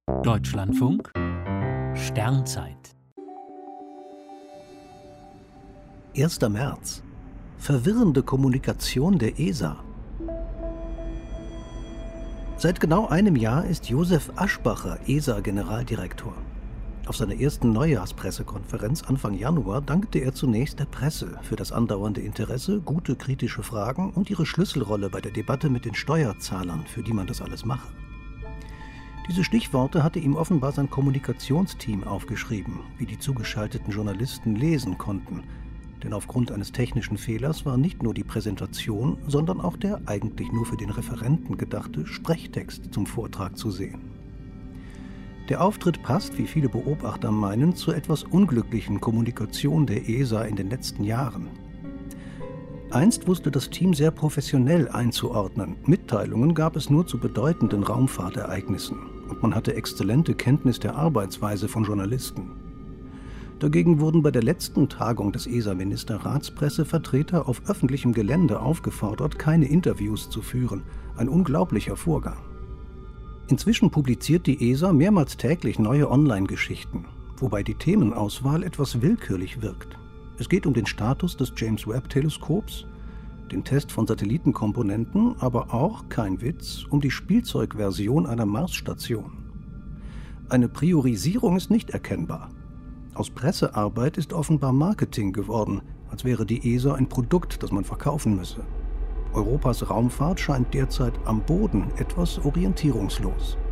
Deutschlandfunk Sternzeit 1. März. Verwirrende Kommunikation der ESA. Seit genau einem Jahr ist Josef Aschbacher ESA-Generaldirektor. Auf seiner ersten Neujahrspressekonferenz Anfang Januar dankte er zunächst der Presse für das andauernde Interesse, gute kritische Fragen und ihre Schlüsselrolle bei der Debatte mit den Steuerzahlern, für die man das alles mache. Diese Stichworte hatte ihm offenbar sein Kommunikationsteam aufgeschrieben, wie die zugeschalteten Journalisten lesen konnten. Denn aufgrund eines technischen Fehlers war nicht nur die Präsentation, sondern auch der eigentlich nur für den Referenten gedachte Sprechtext zum Vortrag zu sehen. Der Auftritt passt, wie viele Beobachter meinen, zur etwas unglücklichen Kommunikation der ESA in den letzten Jahren. Einst wusste das Team sehr professionell einzuordnen. Mitteilungen gab es nur zu bedeutenden Raumfahrtereignissen und man hatte exzellente Kenntnis der Arbeitsweise von Journalisten. Dagegen wurden bei der letzten Tagung des ESA-Ministerrats Pressevertreter auf öffentlichem Gelände aufgefordert, keine Interviews zu führen. Ein unglaublicher Vorgang. Inzwischen publiziert die ESA mehrmals täglich neue Online-Geschichten, wobei die Themenauswahl etwas willkürlich wirkt. Es geht um den Status des James-Webb-Teleskops, den Test von Satellitenkomponenten, aber auch, kein Witz, um die Spielzeugversion einer Marsstation. Eine Priorisierung ist nicht erkennbar. Aus Pressearbeit ist offenbar Marketing geworden, als wäre die ESA ein Produkt, das man verkaufen müsse. Europas Raumfahrt scheint derzeit am Boden etwas orientierungslos.